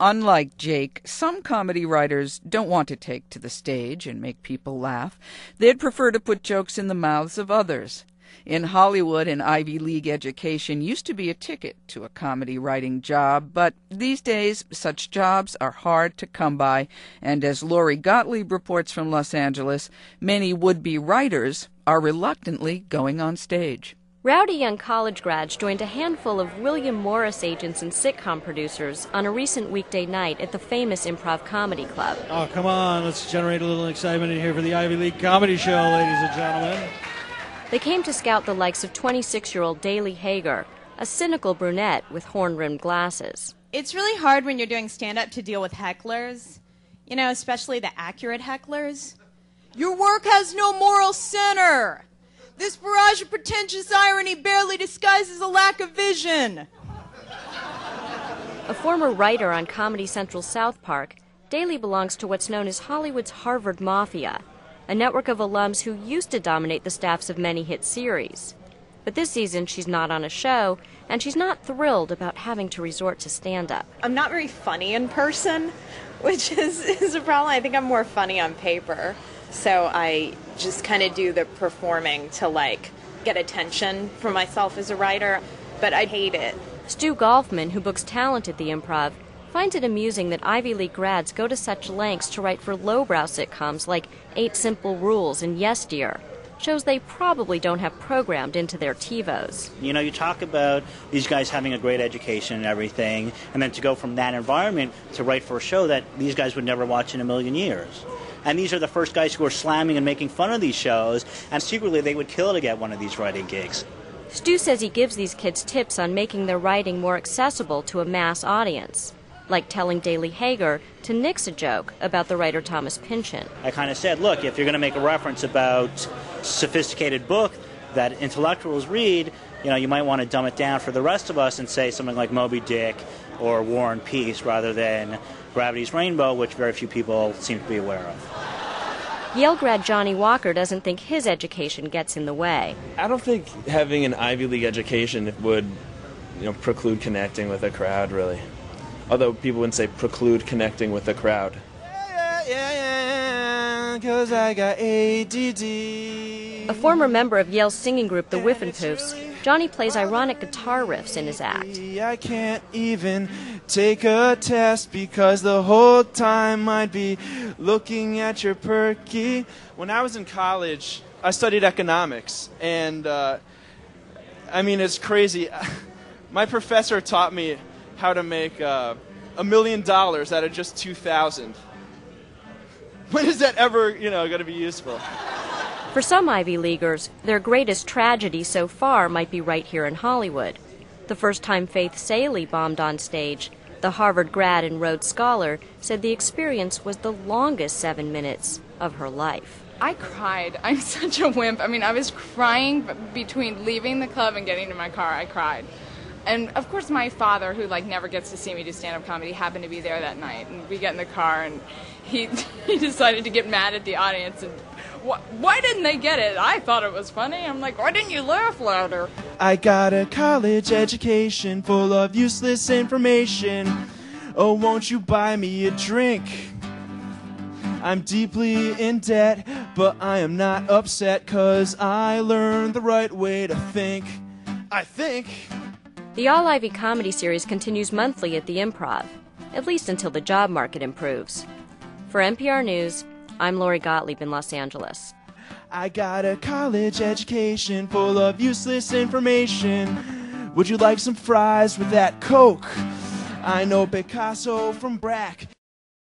Unlike Jake, some comedy writers don't want to take to the stage and make people laugh. They'd prefer to put jokes in the mouths of others. In Hollywood, an Ivy League education used to be a ticket to a comedy writing job, but these days such jobs are hard to come by, and as Lori Gottlieb reports from Los Angeles, many would-be writers are reluctantly going on stage. Rowdy young college grads joined a handful of William Morris agents and sitcom producers on a recent weekday night at the famous Improv Comedy Club. Oh, come on, let's generate a little excitement in here for the Ivy League Comedy Show, ladies and gentlemen. They came to scout the likes of 26-year-old Daily Hager, a cynical brunette with horn-rimmed glasses. It's really hard when you're doing stand-up to deal with hecklers, especially the accurate hecklers. Your work has no moral center. This barrage of pretentious irony barely disguises a lack of vision. A former writer on Comedy Central's South Park, Daly belongs to what's known as Hollywood's Harvard Mafia, a network of alums who used to dominate the staffs of many hit series. But this season, she's not on a show, and she's not thrilled about having to resort to stand-up. I'm not very funny in person, which is a problem. I think I'm more funny on paper. So I just kind of do the performing to, get attention from myself as a writer. But I hate it. Stu Golfman, who books talent at the Improv, finds it amusing that Ivy League grads go to such lengths to write for lowbrow sitcoms like 8 Simple Rules and Yes Dear, shows they probably don't have programmed into their TiVos. You talk about these guys having a great education and everything, and then to go from that environment to write for a show that these guys would never watch in a million years. And these are the first guys who are slamming and making fun of these shows, and secretly they would kill to get one of these writing gigs. Stu says he gives these kids tips on making their writing more accessible to a mass audience, like telling Daily Hager to nix a joke about the writer Thomas Pynchon. I kind of said, look, if you're going to make a reference about sophisticated book that intellectuals read, you might want to dumb it down for the rest of us and say something like Moby Dick or War and Peace rather than Gravity's Rainbow, which very few people seem to be aware of. Yale grad Johnny Walker doesn't think his education gets in the way. I don't think having an Ivy League education would, preclude connecting with a crowd, really. Although people wouldn't say preclude connecting with the crowd. Yeah, 'cause I got ADD. A former member of Yale's singing group, the Whiffenpoofs, Johnny plays ironic guitar riffs in his act. I can't even take a test because the whole time I'd be looking at your perky. When I was in college, I studied economics, and it's crazy. My professor taught me how to make $1 million out of just 2,000. When is that ever, going to be useful? For some Ivy Leaguers, their greatest tragedy so far might be right here in Hollywood. The first time Faith Salie bombed on stage, the Harvard grad and Rhodes Scholar said the experience was the longest 7 minutes of her life. I cried. I'm such a wimp. I was crying between leaving the club and getting to my car. I cried. And, of course, my father, who, never gets to see me do stand-up comedy, happened to be there that night. And we get in the car, and he decided to get mad at the audience. And why didn't they get it? I thought it was funny. I'm like, why didn't you laugh louder? I got a college education full of useless information. Oh, won't you buy me a drink? I'm deeply in debt, but I am not upset 'cause I learned the right way to think. I think... The All Ivy comedy series continues monthly at the Improv, at least until the job market improves. For NPR News, I'm Lori Gottlieb in Los Angeles. I got a college education full of useless information. Would you like some fries with that Coke? I know Picasso from Brack.